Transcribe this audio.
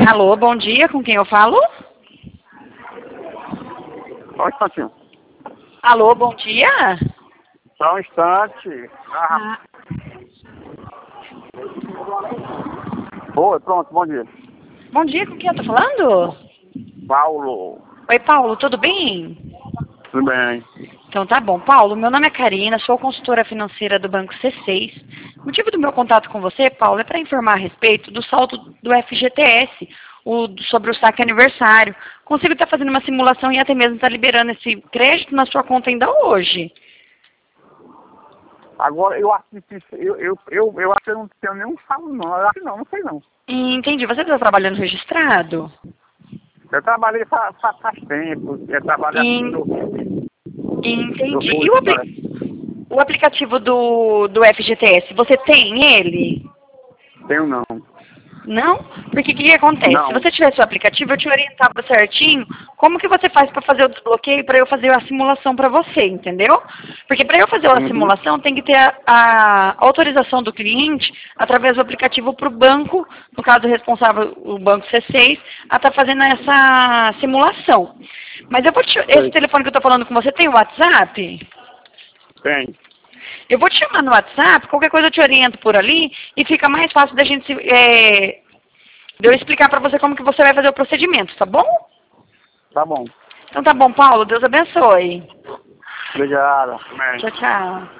Alô, bom dia, com quem eu falo? Só um instantinho. Alô, bom dia? Só um instante. Oi, pronto, bom dia. Bom dia, com quem eu tô falando? Paulo. Oi, Paulo, tudo bem? Tudo bem? Então tá bom. Paulo, meu nome é Karina, sou consultora financeira do Banco C6. O motivo do meu contato com você, Paulo, é para informar a respeito do saldo do FGTS, sobre o saque aniversário. Consigo estar fazendo uma simulação e até mesmo estar liberando esse crédito na sua conta ainda hoje. Agora, eu acho que eu acho que eu não tenho nenhum saldo, não. Eu acho que não sei não. Entendi. Você está trabalhando registrado? Eu trabalhei faz tempo. Eu trabalhei Entendi. E o aplicativo do FGTS, você tem ele? Tenho não. Não? Porque o que acontece? Não. Se você tivesse o aplicativo, eu te orientava certinho como que você faz para fazer o desbloqueio para eu fazer a simulação para você, entendeu? Porque para eu fazer a simulação tem que ter a autorização do cliente através do aplicativo para o banco, no caso responsável, o banco C6, a estar fazendo essa simulação. Mas eu vou esse telefone que eu estou falando com você tem o WhatsApp? Tem. Eu vou te chamar no WhatsApp, qualquer coisa eu te oriento por ali e fica mais fácil da gente de eu explicar para você como que você vai fazer o procedimento, tá bom? Tá bom. Então tá bom, Paulo, Deus abençoe. Obrigado. Tchau, tchau.